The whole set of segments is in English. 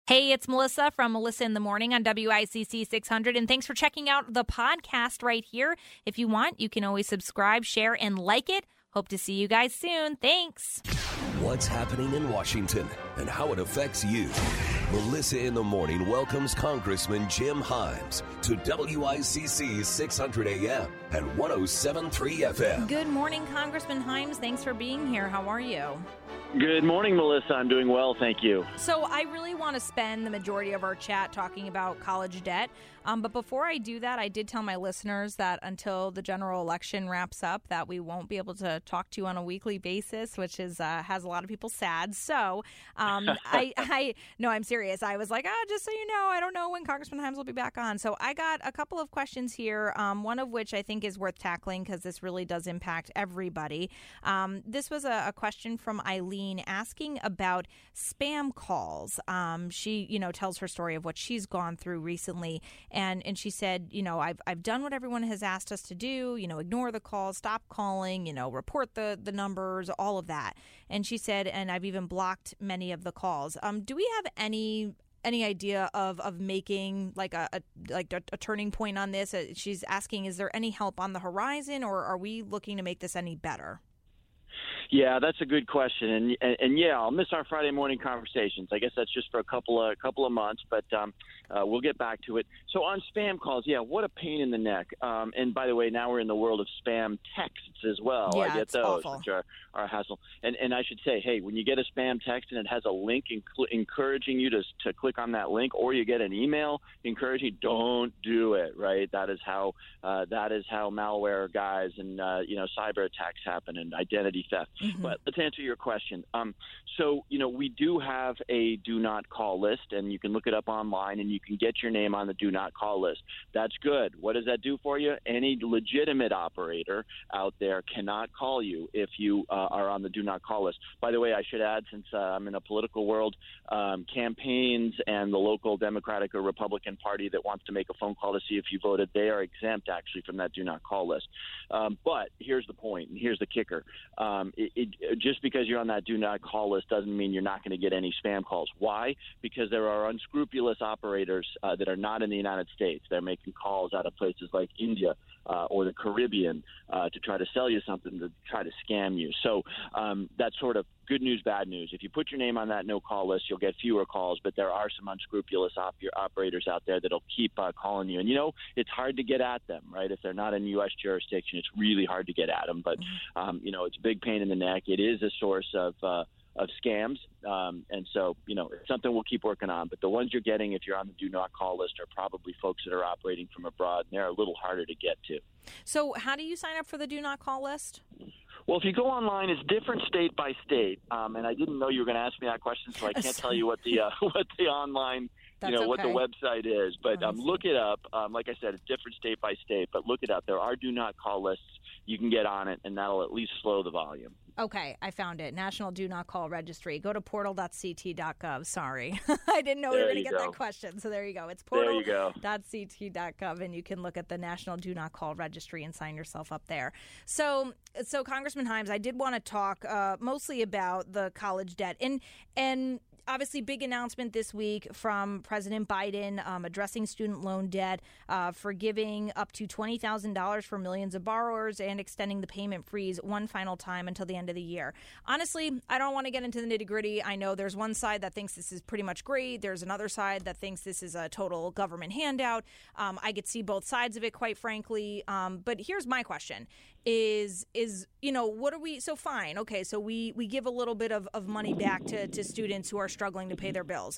Hey, it's Melissa from Melissa in the Morning on WICC 600, and thanks for checking out the podcast right here. If you want, you can always subscribe, share, and like it. Hope to see you guys soon. Thanks. What's happening in Washington and how it affects you. Melissa in the Morning welcomes Congressman Jim Himes to WICC 600 AM and 107.3 FM. Good morning, Congressman Himes. Thanks for being here. How are you? Good morning, Melissa. I'm doing well, thank you. So I really want to spend the majority of our chat talking about college debt. But before I do that, I did tell my listeners that until the general election wraps up, that we won't be able to talk to you on a weekly basis, which is has a lot of people sad. So no, I'm serious. I was like, just so you know, I don't know when Congressman Himes will be back on. So I got a couple of questions here, one of which I think is worth tackling because this really does impact everybody. This was a question from Eileen asking about spam calls. She, tells her story of what she's gone through recently. And she said, I've done what everyone has asked us to do, ignore the calls, stop calling, report the numbers, all of that. And she said, and I've even blocked many of the calls. Do we have any idea of making like a turning point on this? She's asking, is there any help on the horizon, or are we looking to make this any better? Yeah, that's a good question, and yeah, I'll miss our Friday morning conversations. I guess that's just for a couple of months, but we'll get back to it. So on spam calls, yeah, what a pain in the neck. And by the way, now we're in the world of spam texts as well. Yeah, I get it's those, awful. which are a hassle. And I should say, hey, when you get a spam text and it has a link encouraging you to click on that link, or you get an email encouraging you, don't do it. Right? That is how malware guys and cyber attacks happen and identity theft. Mm-hmm. But let's answer your question. So we do have a do not call list, and you can look it up online, and you can get your name on the do not call list. That's good. What does that do for you? Any legitimate operator out there cannot call you if you are on the do not call list. By the way, I should add, since I'm in a political world, campaigns and the local Democratic or Republican Party that wants to make a phone call to see if you voted, they are exempt actually from that do not call list. But here's the point, and here's the kicker. Just because you're on that do not call list doesn't mean you're not going to get any spam calls. Why? Because there are unscrupulous operators that are not in the United States. They're making calls out of places like India or the Caribbean to try to sell you something, to try to scam you. So that's sort of good news, bad news. If you put your name on that no-call list, you'll get fewer calls, but there are some unscrupulous operators out there that'll keep calling you. And, it's hard to get at them, right? If they're not in U.S. jurisdiction, it's really hard to get at them. But, it's a big pain in the neck. It is a source of scams. And so, it's something we'll keep working on. But the ones you're getting, if you're on the do not call list, are probably folks that are operating from abroad, and they're a little harder to get to. So how do you sign up for the do not call list? Well, if you go online, it's different state by state. And I didn't know you were going to ask me that question, so I can't tell you what the online what the website is. But look it up. Like I said, it's different state by state, but look it up. There are do not call lists. You can get on it, and that'll at least slow the volume. Okay, I found it. National Do Not Call Registry. Go to portal.ct.gov. Sorry. I didn't know we were going to get that question. So there you go. It's portal.ct.gov, and you can look at the National Do Not Call Registry and sign yourself up there. So Congressman Himes, I did want to talk mostly about the college debt. And obviously, big announcement this week from President Biden addressing student loan debt, forgiving up to $20,000 for millions of borrowers, and extending the payment freeze one final time until the end of the year. Honestly, I don't want to get into the nitty-gritty. I know there's one side that thinks this is pretty much great. There's another side that thinks this is a total government handout. I could see both sides of it, quite frankly. But here's my question. Is what are we, so fine, okay, so we give a little bit of money back to students who are struggling to pay their bills.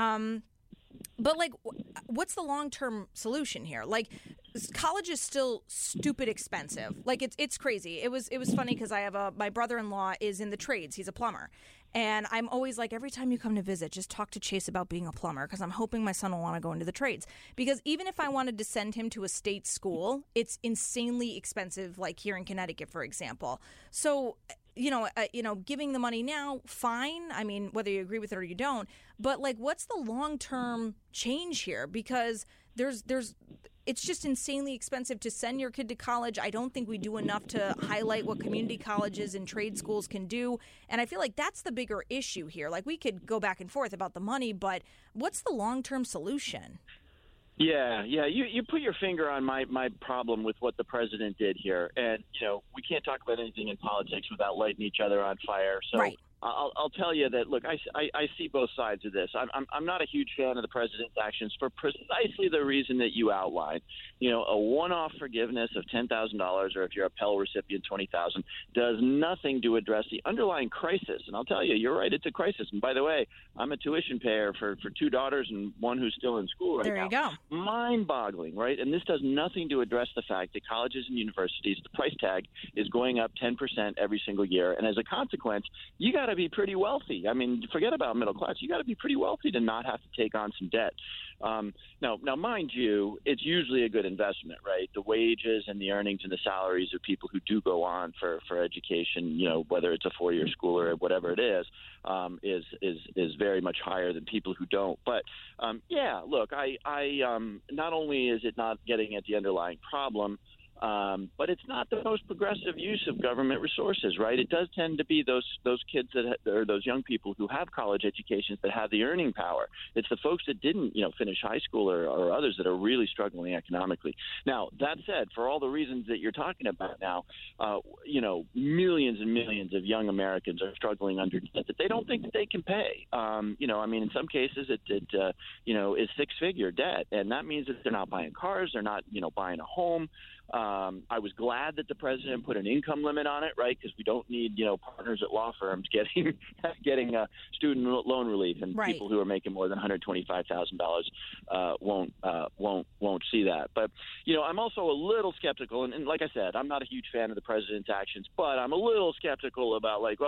But what's the long-term solution here? College is still stupid expensive. It's crazy. It was funny because I have my brother-in-law is in the trades. He's a plumber. And I'm always like, every time you come to visit, just talk to Chase about being a plumber, because I'm hoping my son will want to go into the trades. Because even if I wanted to send him to a state school, it's insanely expensive, like here in Connecticut, for example. So, giving the money now, fine. I mean, whether you agree with it or you don't. But what's the long-term change here? Because there's it's just insanely expensive to send your kid to college. I don't think we do enough to highlight what community colleges and trade schools can do. And I feel like that's the bigger issue here. Like, we could go back and forth about the money, but what's the long-term solution? Yeah. You put your finger on my problem with what the president did here. And, we can't talk about anything in politics without lighting each other on fire. So right. I'll tell you that, look, I see both sides of this. I'm not a huge fan of the president's actions for precisely the reason that you outlined. A one-off forgiveness of $10,000, or if you're a Pell recipient, $20,000, does nothing to address the underlying crisis. And I'll tell you, you're right, it's a crisis. And by the way, I'm a tuition payer for two daughters and one who's still in school right now. There you go. Mind-boggling, right? And this does nothing to address the fact that colleges and universities, the price tag is going up 10% every single year. And as a consequence, you got to be pretty wealthy. I mean, forget about middle class. You got to be pretty wealthy to not have to take on some debt. Now, mind you, it's usually a good investment, right? The wages and the earnings and the salaries of people who do go on for education, whether it's a four-year school or whatever it is very much higher than people who don't. But look, I not only is it not getting at the underlying problem, but it's not the most progressive use of government resources, right? It does tend to be those kids or those young people who have college educations that have the earning power. It's the folks that didn't, finish high school or others that are really struggling economically. Now, that said, for all the reasons that you're talking about now, millions and millions of young Americans are struggling under debt that they don't think that they can pay. In some cases, it is six-figure debt, and that means that they're not buying cars, they're not, buying a home. I was glad that the president put an income limit on it, right? Because we don't need, partners at law firms getting student loan relief, and right. People who are making more than $125,000 won't see that. But I'm also a little skeptical, and like I said, I'm not a huge fan of the president's actions, but I'm a little skeptical about what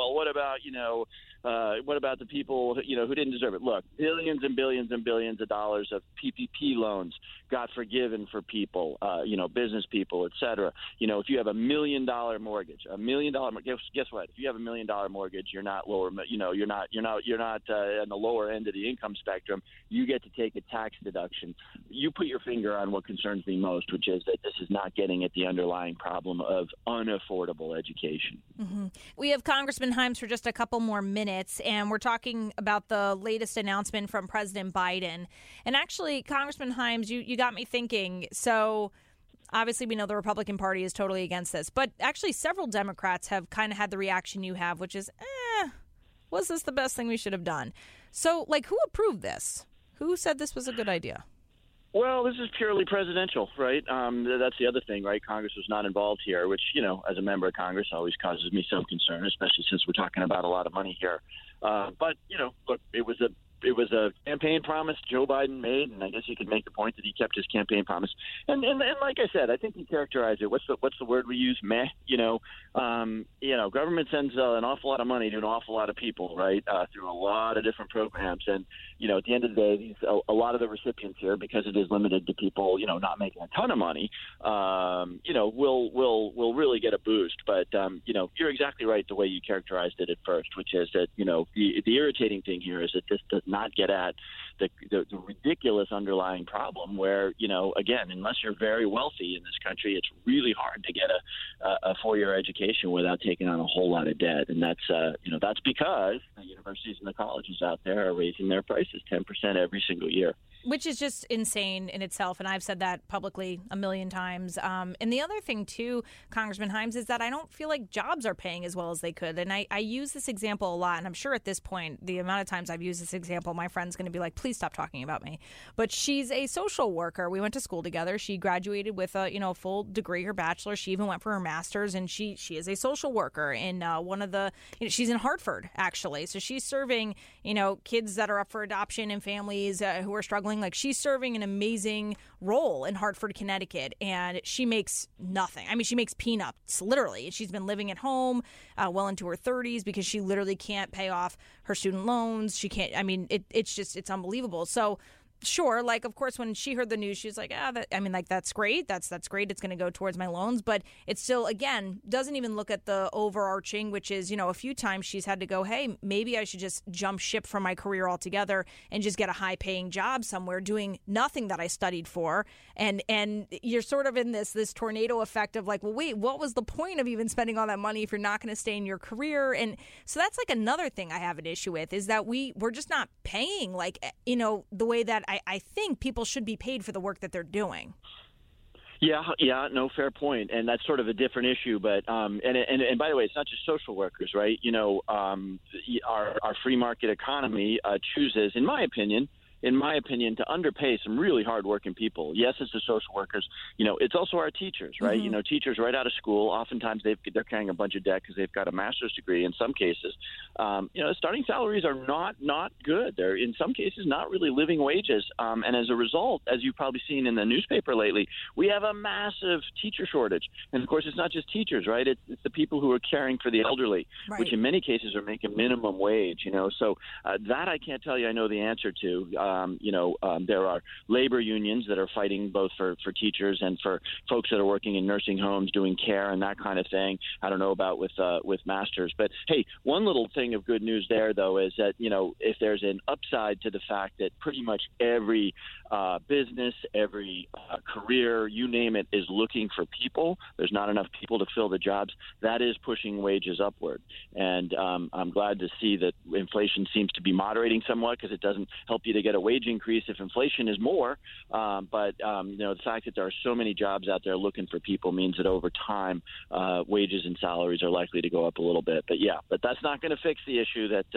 about the people who didn't deserve it? Look, billions and billions and billions of dollars of PPP loans got forgiven for people, business people, et cetera. If you have $1 million mortgage, guess what? If you have $1 million mortgage, you're not lower. You're not on the lower end of the income spectrum. You get to take a tax deduction. You put your finger on what concerns me most, which is that this is not getting at the underlying problem of unaffordable education. Mm-hmm. We have Congressman Himes for just a couple more minutes, and we're talking about the latest announcement from President Biden. And actually, Congressman Himes, you got me thinking. So obviously, we know the Republican Party is totally against this, but actually several Democrats have kind of had the reaction you have, which is, was this the best thing we should have done? So, who approved this? Who said this was a good idea? Well, this is purely presidential, right? That's the other thing, right? Congress was not involved here, which, as a member of Congress always causes me some concern, especially since we're talking about a lot of money here. But, look, it was a campaign promise Joe Biden made, and I guess you could make the point that he kept his campaign promise. And like I said, I think he characterized it. What's the word we use? Meh. Government sends an awful lot of money to an awful lot of people, right? Through a lot of different programs, and at the end of the day, a lot of the recipients here, because it is limited to people, not making a ton of money, will really get a boost. But you're exactly right the way you characterized it at first, which is that the irritating thing here is that this does not get at the ridiculous underlying problem where, again, unless you're very wealthy in this country, it's really hard to get a four-year education without taking on a whole lot of debt. And that's because the universities and the colleges out there are raising their prices 10% every single year. Which is just insane in itself, and I've said that publicly a million times. And the other thing, too, Congressman Himes, is that I don't feel like jobs are paying as well as they could. And I use this example a lot, and I'm sure at this point, the amount of times I've used this example, my friend's going to be like, please stop talking about me. But she's a social worker. We went to school together. She graduated with a full degree, her bachelor's. She even went for her master's, and she is a social worker. And one of the, she's in Hartford, actually. So she's serving, kids that are up for adoption and families who are struggling. Like, she's serving an amazing role in Hartford, Connecticut, and she makes nothing. I mean, she makes peanuts, literally. She's been living at home well into her 30s because she literally can't pay off her student loans. She can't, it's unbelievable. So sure, like, of course, when she heard the news, she's like, that's great. That's great. It's going to go towards my loans. But it still, again, doesn't even look at the overarching, which is, a few times she's had to go, hey, maybe I should just jump ship from my career altogether and just get a high-paying job somewhere doing nothing that I studied for. And you're sort of in this tornado effect of like, well, wait, what was the point of even spending all that money if you're not going to stay in your career? And so that's like another thing I have an issue with, is that we're just not paying, like, the way that I think people should be paid for the work that they're doing. Yeah, no, fair point, and that's sort of a different issue. But and by the way, it's not just social workers, right? Our free market economy chooses, in my opinion, to underpay some really hardworking people. Yes, it's the social workers. It's also our teachers, right? Mm-hmm. Teachers right out of school, oftentimes they're carrying a bunch of debt because they've got a master's degree in some cases. Starting salaries are not good. They're, in some cases, not really living wages. And as a result, as you've probably seen in the newspaper lately, we have a massive teacher shortage. And, of course, it's not just teachers, right? It's the people who are caring for the elderly, right, which in many cases are making minimum wage, So that I can't tell you I know the answer to. There are labor unions that are fighting both for teachers and for folks that are working in nursing homes doing care and that kind of thing. I don't know about with masters. But, hey, one little thing of good news there, though, is that, if there's an upside to the fact that pretty much every business, every career, you name it, is looking for people, there's not enough people to fill the jobs, that is pushing wages upward. And I'm glad to see that inflation seems to be moderating somewhat, because it doesn't help you to get a wage increase if inflation is more. But the fact that there are so many jobs out there looking for people means that over time, wages and salaries are likely to go up a little bit. But that's not going to fix the issue that,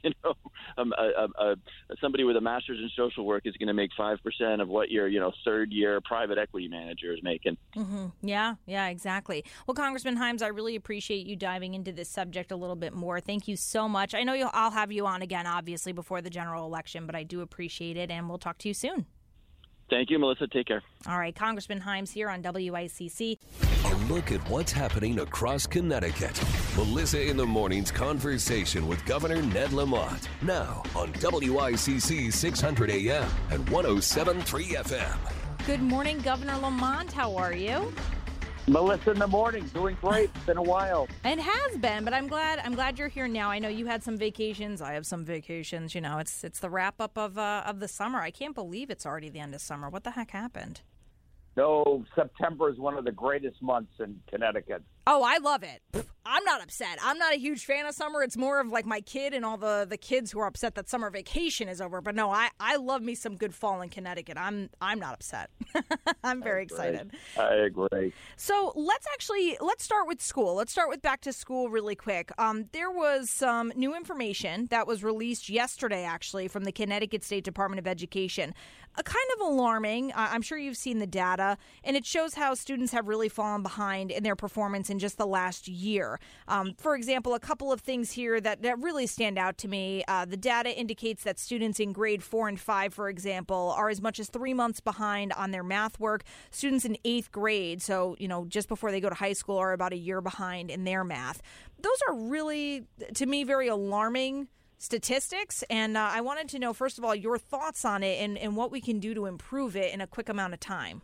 somebody with a master's in social work is going to make 5% of what your, third-year private equity manager is making. Mm-hmm. Yeah, exactly. Well, Congressman Himes, I really appreciate you diving into this subject a little bit more. Thank you so much. I know I'll have you on again, obviously, before the general election, but I do appreciate it, and we'll talk to you soon. Thank you, Melissa. Take care. All right, Congressman Himes here on WICC. A look at what's happening across Connecticut. Melissa in the Morning's conversation with Governor Ned Lamont. Now on WICC 600 AM and 107.3 FM. Good morning, Governor Lamont. How are you? Melissa in the Morning, doing great. It's been a while. It has been, but I'm glad you're here now. I know you had some vacations. I have some vacations. It's the wrap up of the summer. I can't believe it's already the end of summer. What the heck happened? No, September is one of the greatest months in Connecticut. Oh, I love it. I'm not upset. I'm not a huge fan of summer. It's more of like my kid and all the kids who are upset that summer vacation is over. But no, I love me some good fall in Connecticut. I'm not upset. I'm very excited. I agree. So let's start with school. Let's start with back to school really quick. There was some new information that was released yesterday, actually, from the Connecticut State Department of Education. Kind of alarming. I'm sure you've seen the data, and it shows how students have really fallen behind in their performance in just the last year. For example, a couple of things here that really stand out to me. The data indicates that students in grade 4 and 5, for example, are as much as 3 months behind on their math work. Students in 8th grade, so, just before they go to high school, are about a year behind in their math. Those are really, to me, very alarming statistics, and I wanted to know, first of all, your thoughts on it and what we can do to improve it in a quick amount of time.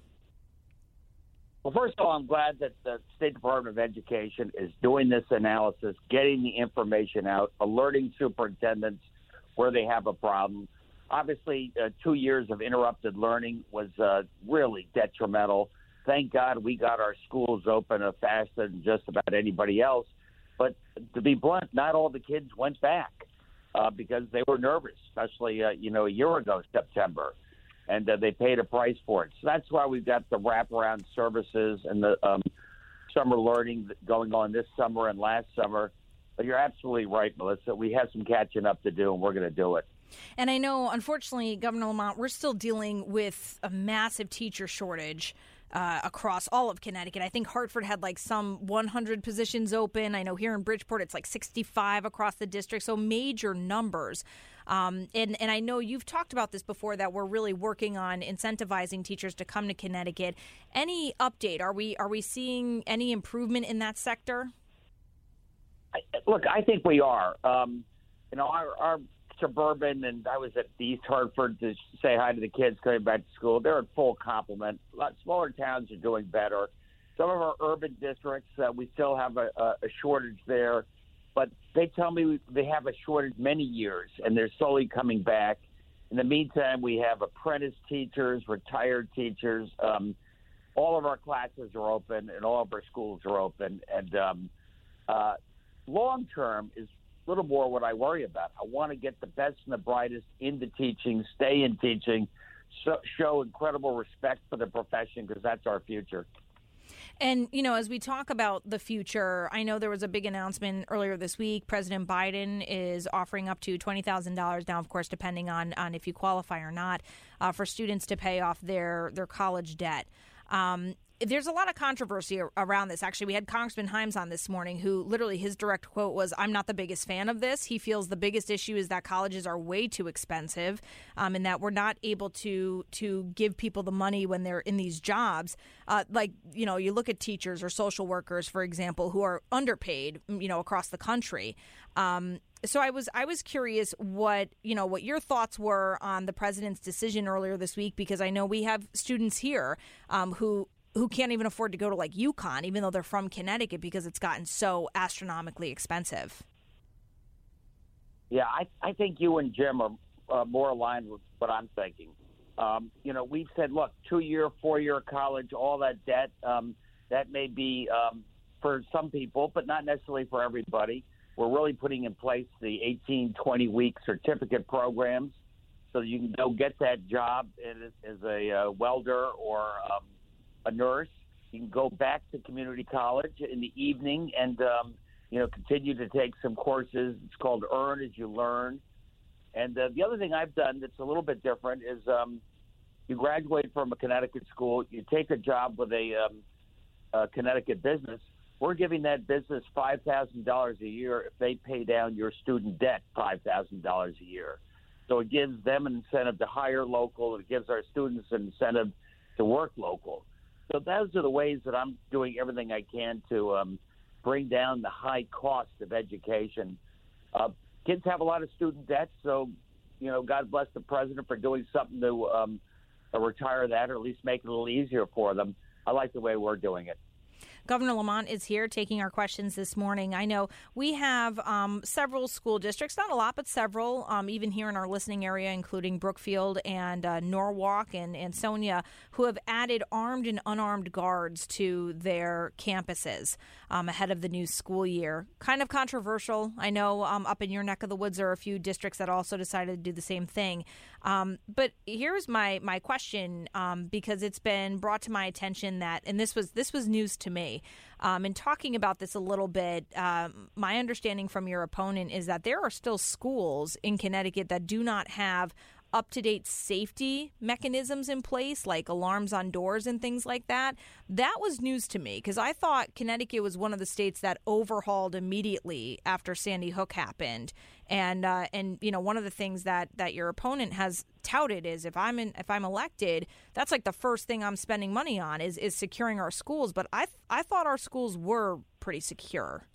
Well, first of all, I'm glad that the State Department of Education is doing this analysis, getting the information out, alerting superintendents where they have a problem. Obviously, 2 years of interrupted learning was really detrimental. Thank God we got our schools open faster than just about anybody else. But to be blunt, not all the kids went back. Because they were nervous, especially, a year ago, September, and they paid a price for it. So that's why we've got the wraparound services and the summer learning going on this summer and last summer. But you're absolutely right, Melissa. We have some catching up to do, and we're going to do it. And I know, unfortunately, Governor Lamont, we're still dealing with a massive teacher shortage across all of Connecticut. I think Hartford had like some 100 positions open. I know here in Bridgeport it's like 65 across the district, so major numbers. And I know you've talked about this before, that we're really working on incentivizing teachers to come to Connecticut. Any update? Are we seeing any improvement in that sector? Look, I think we are. Our suburban, and I was at East Hartford to say hi to the kids coming back to school. They're at full complement. A lot smaller towns are doing better. Some of our urban districts, we still have a shortage there, but they tell me they have a shortage many years, and they're slowly coming back. In the meantime, we have apprentice teachers, retired teachers. All of our classes are open, and all of our schools are open. And long term is a little more what I worry about. I want to get the best and the brightest into teaching, stay in teaching, show incredible respect for the profession, because that's our future. And, as we talk about the future, I know there was a big announcement earlier this week. President Biden is offering up to $20,000 now, of course, depending on if you qualify or not, for students to pay off their college debt. There's a lot of controversy around this. Actually, we had Congressman Himes on this morning, who literally his direct quote was, "I'm not the biggest fan of this." He feels the biggest issue is that colleges are way too expensive, and that we're not able to give people the money when they're in these jobs. You look at teachers or social workers, for example, who are underpaid, across the country. So I was curious what your thoughts were on the president's decision earlier this week, because I know we have students here who can't even afford to go to UConn, even though they're from Connecticut, because it's gotten so astronomically expensive. Yeah, I think you and Jim are more aligned with what I'm thinking. We've said, look, 2-year, 4-year college, all that debt, that may be for some people, but not necessarily for everybody. We're really putting in place the 18, 20-week certificate programs so that you can go get that job as a welder or a nurse. You can go back to community college in the evening and, continue to take some courses. It's called Earn as You Learn. And the other thing I've done that's a little bit different is you graduate from a Connecticut school, you take a job with a Connecticut business. We're giving that business $5,000 a year if they pay down your student debt $5,000 a year. So it gives them an incentive to hire local. It gives our students an incentive to work local. So those are the ways that I'm doing everything I can to bring down the high cost of education. Kids have a lot of student debt, so, God bless the president for doing something to retire that, or at least make it a little easier for them. I like the way we're doing it. Governor Lamont is here taking our questions this morning. I know we have several school districts, not a lot, but several, even here in our listening area, including Brookfield and Norwalk and Sonia, who have added armed and unarmed guards to their campuses ahead of the new school year. Kind of controversial. I know up in your neck of the woods there are a few districts that also decided to do the same thing. But here's my question, because it's been brought to my attention that, and this was news to me, in talking about this a little bit, my understanding from your opponent is that there are still schools in Connecticut that do not have up-to-date safety mechanisms in place, like alarms on doors and things like that. That was news to me, because I thought Connecticut was one of the states that overhauled immediately after Sandy Hook happened. And one of the things that your opponent has touted is if I'm elected, that's like the first thing I'm spending money on is securing our schools. But I thought our schools were pretty secure.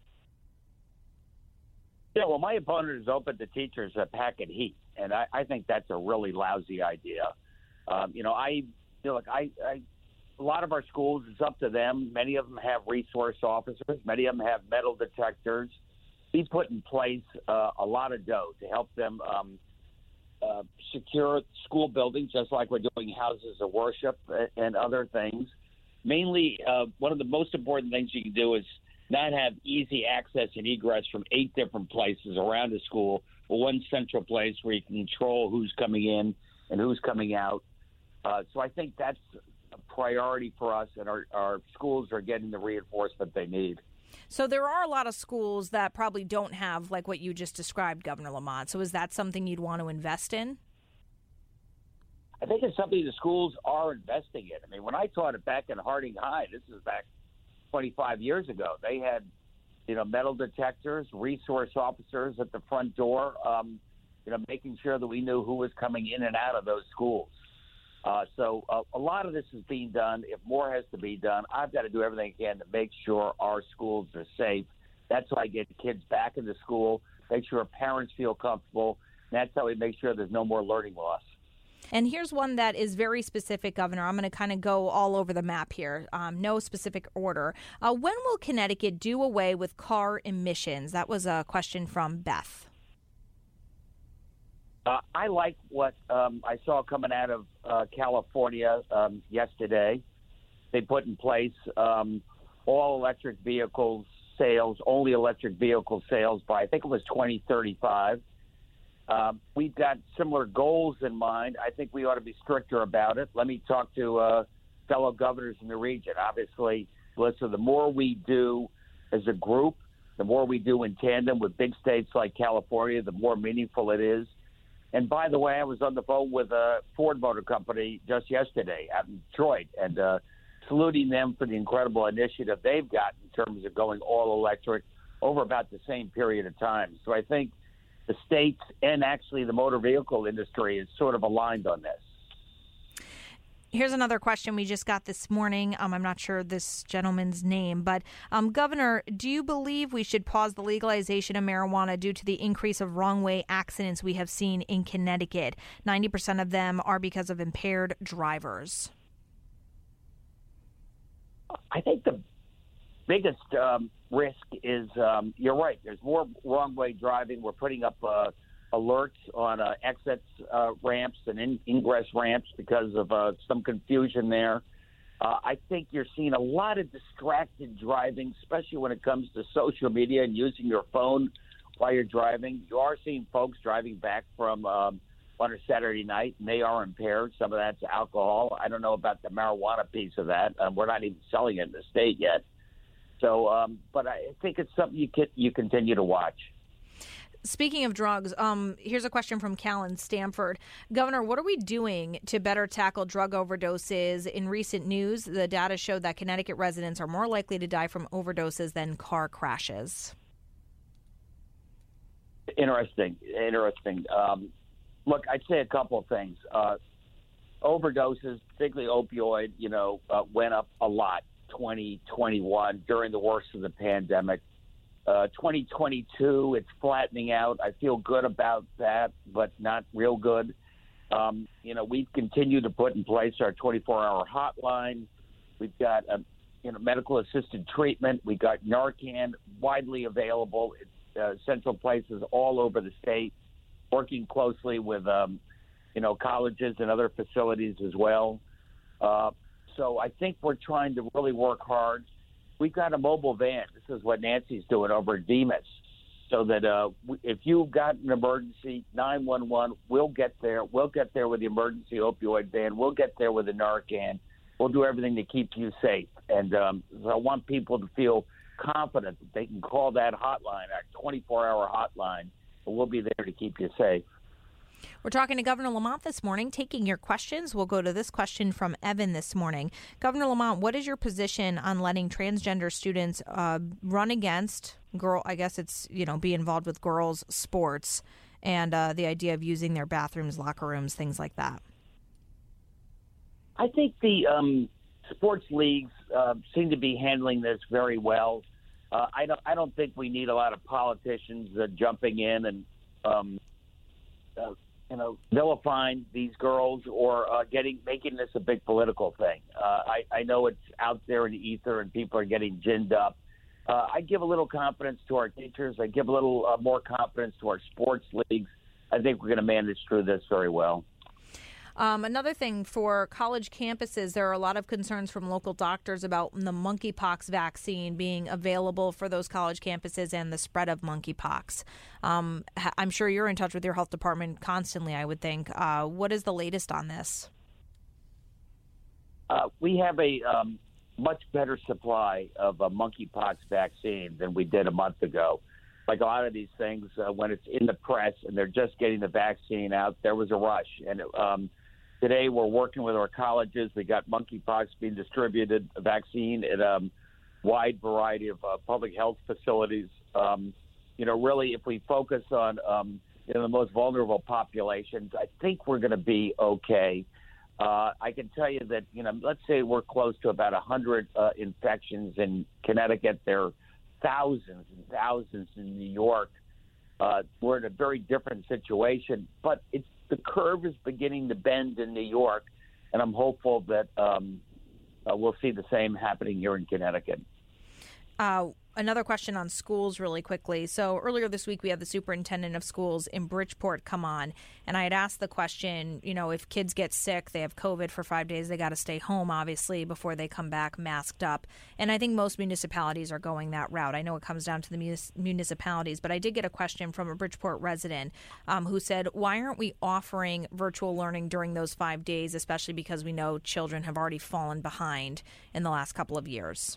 Yeah, well, my opponent is open to teachers a packet heat, and I think that's a really lousy idea. A lot of our schools, it's up to them. Many of them have resource officers. Many of them have metal detectors. We put in place a lot of dough to help them secure school buildings, just like we're doing houses of worship and other things. Mainly, one of the most important things you can do is not have easy access and egress from 8 different places around the school, or one central place where you can control who's coming in and who's coming out. So I think that's a priority for us, and our schools are getting the reinforcement they need. So there are a lot of schools that probably don't have like what you just described, Governor Lamont. So is that something you'd want to invest in? I think it's something the schools are investing in. I mean, when I taught it back in Harding High, this is back 25 years ago, they had, metal detectors, resource officers at the front door, making sure that we knew who was coming in and out of those schools. So a lot of this is being done. If more has to be done, I've got to do everything I can to make sure our schools are safe. That's why I get kids back into school, make sure parents feel comfortable, That's how we make sure there's no more learning loss. And here's one that is very specific, Governor. I'm going to kind of go all over the map here. No specific order. When will Connecticut do away with car emissions? That was a question from Beth. I like what I saw coming out of California yesterday. They put in place all electric vehicles sales, only electric vehicle sales by, I think it was 2035. We've got similar goals in mind. I think we ought to be stricter about it. Let me talk to fellow governors in the region. Obviously, Melissa, the more we do as a group, the more we do in tandem with big states like California, the more meaningful it is. And by the way, I was on the phone with Ford Motor Company just yesterday out in Detroit, and saluting them for the incredible initiative they've got in terms of going all electric over about the same period of time. So I think the states and actually the motor vehicle industry is sort of aligned on this. Here's another question we just got this morning. I'm not sure this gentleman's name, but Governor, do you believe we should pause the legalization of marijuana due to the increase of wrong-way accidents we have seen in Connecticut? 90% of them are because of impaired drivers. I think the biggest risk is, you're right, there's more wrong-way driving. We're putting up alerts on exit ramps and ingress ramps because of some confusion there. I think you're seeing a lot of distracted driving, especially when it comes to social media and using your phone while you're driving. You are seeing folks driving back from on a Saturday night, and they are impaired. Some of that's alcohol. I don't know about the marijuana piece of that. We're not even selling it in the state yet. So, but I think it's something you continue to watch. Speaking of drugs, here's a question from Cal in Stamford. Governor, what are we doing to better tackle drug overdoses? In recent news, the data showed that Connecticut residents are more likely to die from overdoses than car crashes. Interesting. Look, I'd say a couple of things. Overdoses, particularly opioid, went up a lot 2021 during the worst of the pandemic. 2022, it's flattening out. I feel good about that, but not real good. We've continued to put in place our 24-hour hotline. We've got medical-assisted treatment. We've got Narcan widely available at central places all over the state, working closely with, colleges and other facilities as well. So I think we're trying to really work hard. We've got a mobile van. This is what Nancy's doing over at Demas, so that if you've got an emergency, 911, we'll get there. We'll get there with the emergency opioid van. We'll get there with the Narcan. We'll do everything to keep you safe. And so I want people to feel confident that they can call that hotline, our 24-hour hotline, and we'll be there to keep you safe. We're talking to Governor Lamont this morning, taking your questions. We'll go to this question from Evan this morning. Governor Lamont, what is your position on letting transgender students run against be involved with girls' sports and the idea of using their bathrooms, locker rooms, things like that? I think the sports leagues seem to be handling this very well. I don't think we need a lot of politicians jumping in and vilifying these girls or making this a big political thing. I know it's out there in the ether and people are getting ginned up. I give a little confidence to our teachers. I give a little more confidence to our sports leagues. I think we're going to manage through this very well. Another thing, for college campuses, there are a lot of concerns from local doctors about the monkeypox vaccine being available for those college campuses and the spread of monkeypox. I'm sure you're in touch with your health department constantly, I would think. What is the latest on this? We have a much better supply of a monkeypox vaccine than we did a month ago. Like a lot of these things, when it's in the press and they're just getting the vaccine out, there was a rush. And today we're working with our colleges. We got monkeypox being distributed, a vaccine at a wide variety of public health facilities. Really, if we focus on the most vulnerable populations, I think we're going to be okay. I can tell you that, let's say we're close to about 100 infections in Connecticut. There are thousands and thousands in New York. we're in a very different situation. But the curve is beginning to bend in New York, and I'm hopeful that we'll see the same happening here in Connecticut. Another question on schools really quickly. So earlier this week, we had the superintendent of schools in Bridgeport come on, and I had asked the question, if kids get sick, they have COVID for 5 days, they got to stay home, obviously, before they come back masked up. And I think most municipalities are going that route. I know it comes down to the municipalities, but I did get a question from a Bridgeport resident who said, why aren't we offering virtual learning during those 5 days, especially because we know children have already fallen behind in the last couple of years?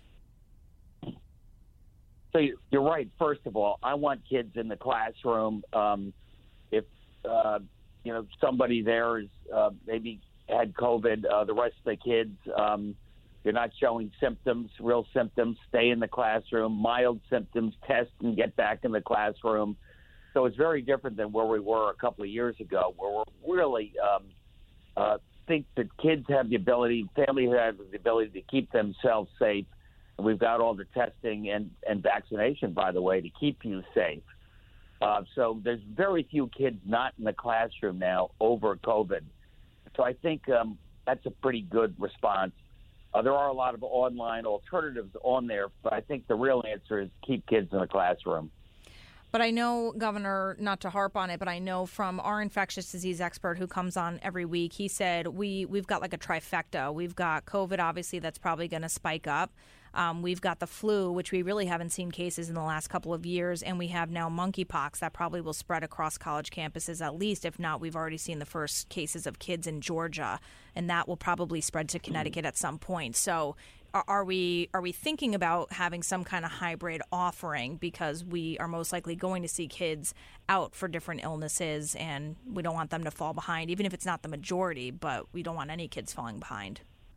So you're right. First of all, I want kids in the classroom. If somebody there is maybe had COVID, the rest of the kids, you're not showing symptoms, real symptoms, stay in the classroom. Mild symptoms, test and get back in the classroom. So it's very different than where we were a couple of years ago, where we're really think that kids have the ability, families have the ability to keep themselves safe. And we've got all the testing and vaccination, by the way, to keep you safe. So there's very few kids not in the classroom now over COVID. So I think that's a pretty good response. There are a lot of online alternatives on there, but I think the real answer is keep kids in the classroom. But I know, Governor, not to harp on it, but I know from our infectious disease expert who comes on every week, he said we've got like a trifecta. We've got COVID, obviously, that's probably going to spike up. We've got the flu, which we really haven't seen cases in the last couple of years, and we have now monkeypox that probably will spread across college campuses at least. If not, we've already seen the first cases of kids in Georgia, and that will probably spread to Connecticut at some point. So are we thinking about having some kind of hybrid offering, because we are most likely going to see kids out for different illnesses, and we don't want them to fall behind, even if it's not the majority, but we don't want any kids falling behind?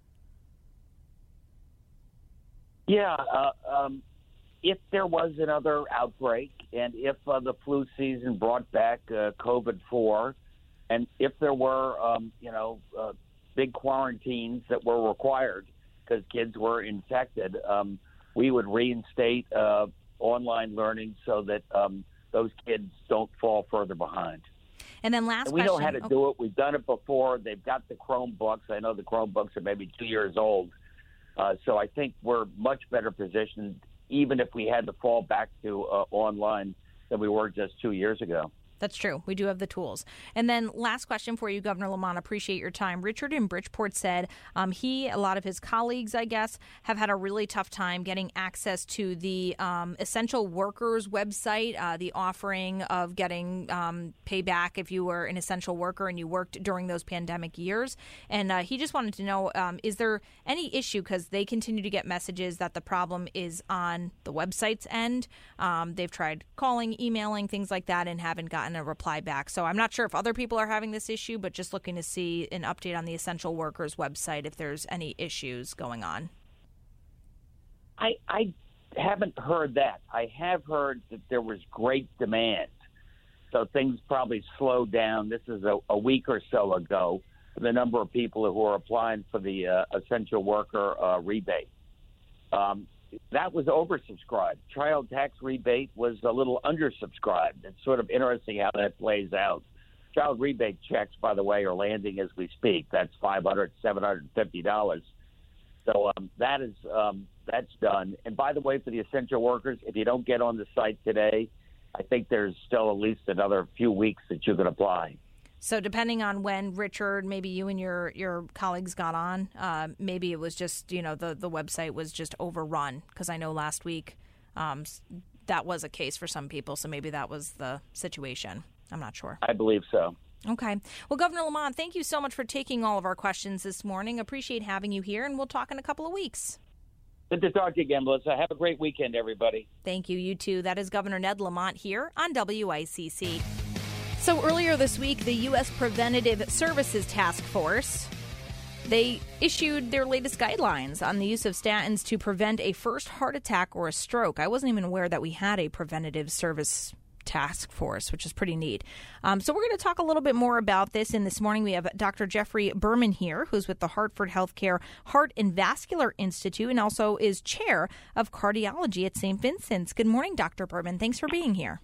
Yeah, if there was another outbreak, and if the flu season brought back COVID-4, and if there were, big quarantines that were required because kids were infected, we would reinstate online learning so that those kids don't fall further behind. And then last question. We know how to do it. We've done it before. They've got the Chromebooks. I know the Chromebooks are maybe 2 years old. So I think we're much better positioned, even if we had to fall back to online, than we were just 2 years ago. That's true. We do have the tools. And then last question for you, Governor Lamont. Appreciate your time. Richard in Bridgeport said a lot of his colleagues, I guess, have had a really tough time getting access to the essential workers website, the offering of getting payback if you were an essential worker and you worked during those pandemic years. And he just wanted to know, is there any issue? Because they continue to get messages that the problem is on the website's end. They've tried calling, emailing, things like that, and haven't gotten a reply back. So I'm not sure if other people are having this issue, but just looking to see an update on the essential workers website if there's any issues going on. I haven't heard that. I have heard that there was great demand. So things probably slowed down. This is a week or so ago, the number of people who are applying for the essential worker rebate. That was oversubscribed. Child tax rebate was a little undersubscribed. It's sort of interesting how that plays out. Child rebate checks, by the way, are landing as we speak. That's $500, $750. So that's done. And by the way, for the essential workers, if you don't get on the site today, I think there's still at least another few weeks that you can apply. So depending on when, Richard, maybe you and your colleagues got on, maybe it was just, the website was just overrun, because I know last week that was a case for some people. So maybe that was the situation. I'm not sure. I believe so. Okay. Well, Governor Lamont, thank you so much for taking all of our questions this morning. Appreciate having you here, and we'll talk in a couple of weeks. Good to talk to you again, Melissa. Have a great weekend, everybody. Thank you. You too. That is Governor Ned Lamont here on WICC. So earlier this week, the U.S. Preventative Services Task Force, they issued their latest guidelines on the use of statins to prevent a first heart attack or a stroke. I wasn't even aware that we had a preventative service task force, which is pretty neat. So we're going to talk a little bit more about this. And this morning we have Dr. Jeffrey Berman here, who's with the Hartford Healthcare Heart and Vascular Institute and also is chair of cardiology at St. Vincent's. Good morning, Dr. Berman. Thanks for being here.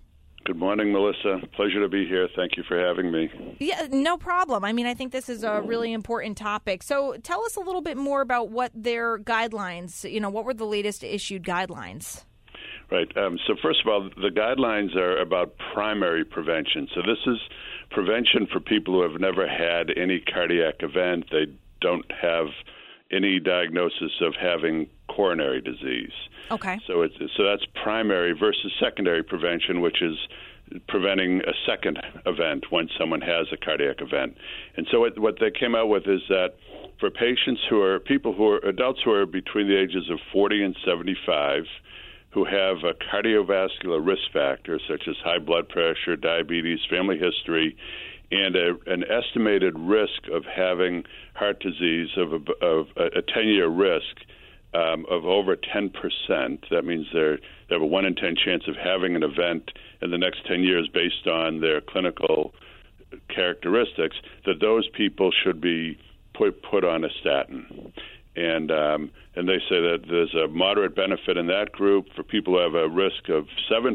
Good morning, Melissa. Pleasure to be here. Thank you for having me. Yeah, no problem. I mean, I think this is a really important topic. So tell us a little bit more about what their guidelines, what were the latest issued guidelines? Right. So first of all, the guidelines are about primary prevention. So this is prevention for people who have never had any cardiac event. They don't have any diagnosis of having coronary disease. Okay. So that's primary versus secondary prevention, which is preventing a second event when someone has a cardiac event. And so what they came out with is that for adults who are between the ages of 40 and 75, who have a cardiovascular risk factor such as high blood pressure, diabetes, family history, and an estimated risk of having heart disease of a 10-year risk of over 10%. That means they have a 1 in 10 chance of having an event in the next 10 years based on their clinical characteristics, that those people should be put on a statin. And they say that there's a moderate benefit in that group for people who have a risk of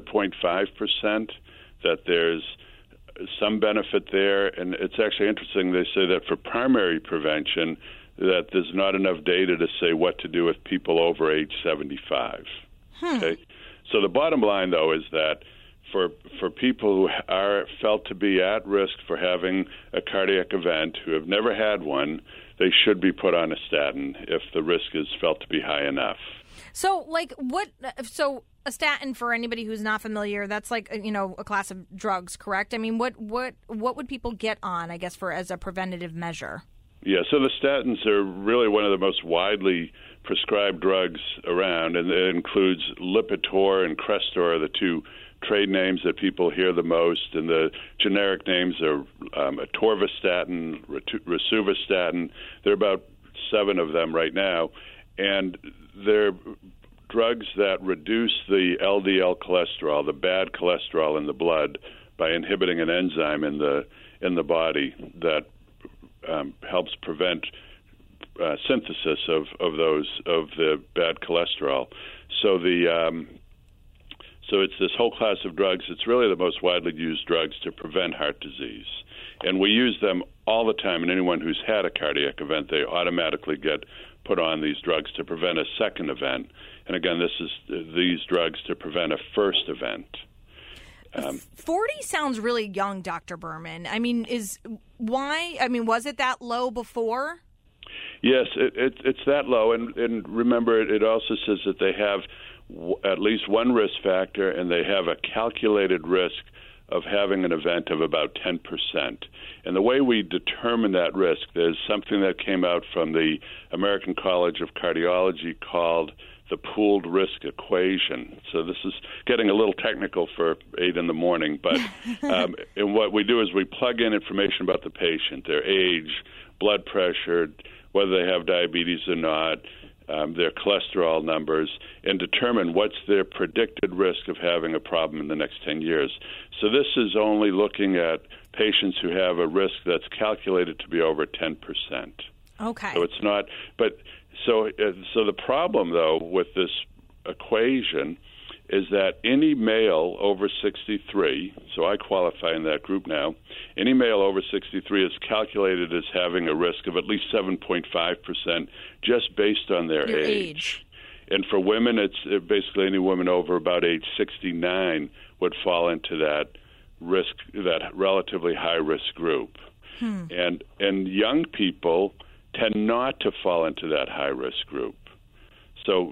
7.5%, that there's some benefit there. And it's actually interesting, they say that for primary prevention, that there's not enough data to say what to do with people over age 75. Okay? So the bottom line, though, is that for people who are felt to be at risk for having a cardiac event, who have never had one, they should be put on a statin if the risk is felt to be high enough. So, a statin, for anybody who's not familiar, that's like, a class of drugs, correct? I mean, what would people get on, I guess, as a preventative measure? Yeah, so the statins are really one of the most widely prescribed drugs around, and it includes Lipitor and Crestor, the two trade names that people hear the most, and the generic names are atorvastatin, rosuvastatin. There are about 7 of them right now, and they're drugs that reduce the LDL cholesterol, the bad cholesterol in the blood, by inhibiting an enzyme in the body that helps prevent synthesis of the bad cholesterol. So it's this whole class of drugs. It's really the most widely used drugs to prevent heart disease. And we use them all the time. And anyone who's had a cardiac event, they automatically get put on these drugs to prevent a second event. And again, this is these drugs to prevent a first event. 40 sounds really young, Dr. Berman. I mean, was it that low before? Yes, it's that low. And remember, it also says that they have at least one risk factor, and they have a calculated risk of having an event of about 10%. And the way we determine that risk, there's something that came out from the American College of Cardiology called the pooled risk equation. So this is getting a little technical for 8 in the morning, but and what we do is we plug in information about the patient, their age, blood pressure, whether they have diabetes or not, their cholesterol numbers, and determine what's their predicted risk of having a problem in the next 10 years. So this is only looking at patients who have a risk that's calculated to be over 10%. Okay. So it's not, but so the problem, though, with this equation is that any male over 63, so I qualify in that group now, any male over 63 is calculated as having a risk of at least 7.5% just based on their age. And for women, it's basically any woman over about age 69 would fall into that risk, that relatively high-risk group. And young people tend not to fall into that high-risk group. So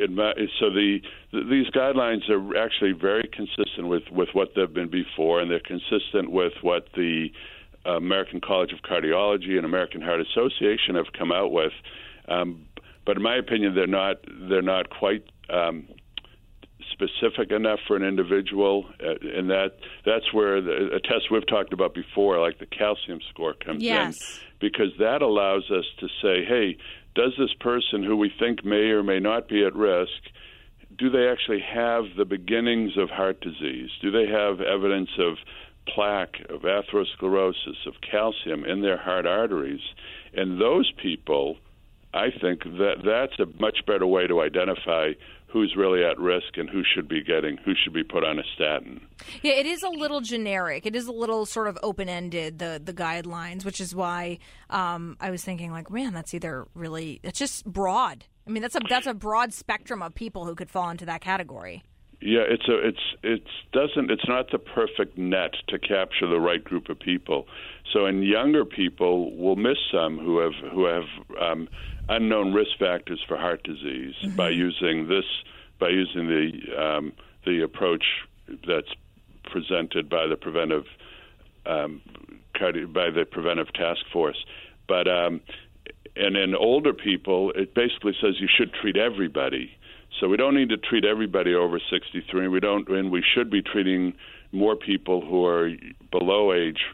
these guidelines are actually very consistent with what they've been before, and they're consistent with what the American College of Cardiology and American Heart Association have come out with. But in my opinion, they're not quite specific enough for an individual, and that's where a test we've talked about before, like the calcium score, comes in, because that allows us to say, hey, does this person who we think may or may not be at risk, do they actually have the beginnings of heart disease? Do they have evidence of plaque, of atherosclerosis, of calcium in their heart arteries? And those people, I think that's a much better way to identify who's really at risk and who should be put on a statin. Yeah, it is a little generic. It is a little sort of open-ended, the guidelines, which is why I was thinking, like, man, it's just broad. I mean, that's a broad spectrum of people who could fall into that category. Yeah, it's not the perfect net to capture the right group of people. So in younger people, we'll miss some who have unknown risk factors for heart disease by using the approach that's presented by the preventive task force. But and in older people, it basically says you should treat everybody. So we don't need to treat everybody over 63. We should be treating more people who are below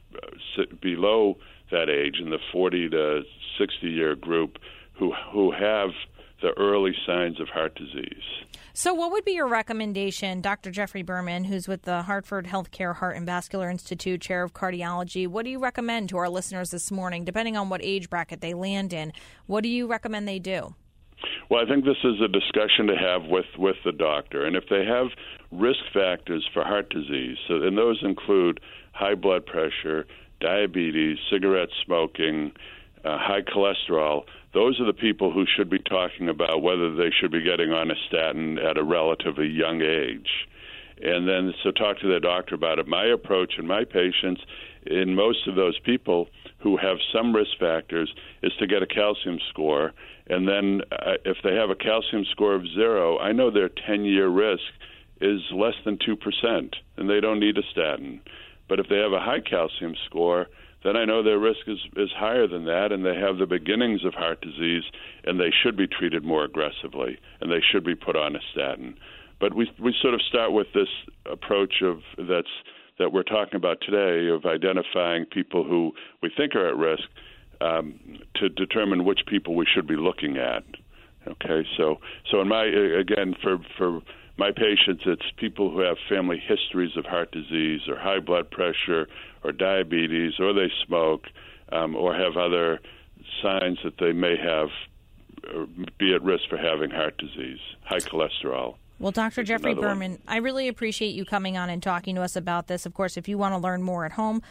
that age in the 40 to 60 year group who have the early signs of heart disease. So what would be your recommendation, Dr. Jeffrey Berman, who's with the Hartford Healthcare Heart and Vascular Institute, Chair of Cardiology? What do you recommend to our listeners this morning, depending on what age bracket they land in? What do you recommend they do? Well, I think this is a discussion to have with the doctor. And if they have risk factors for heart disease, and those include high blood pressure, diabetes, cigarette smoking, high cholesterol, those are the people who should be talking about whether they should be getting on a statin at a relatively young age. And then so talk to their doctor about it. My approach in my patients, in most of those people who have some risk factors, is to get a calcium score. And then if they have a calcium score of 0, I know their 10-year risk is less than 2%, and they don't need a statin. But if they have a high calcium score, then I know their risk is higher than that, and they have the beginnings of heart disease, and they should be treated more aggressively, and they should be put on a statin. But we sort of start with this approach that we're talking about today of identifying people who we think are at risk to determine which people we should be looking at. Okay, so in for my patients, it's people who have family histories of heart disease or high blood pressure or diabetes, or they smoke, or have other signs that they may have or be at risk for having heart disease, high cholesterol. Well, Dr. Jeffrey Berman, I really appreciate you coming on and talking to us about this. Of course, if you want to learn more at home,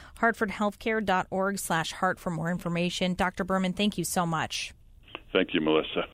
hartfordhealthcare.org/heart for more information. Dr. Berman, thank you so much. Thank you, Melissa.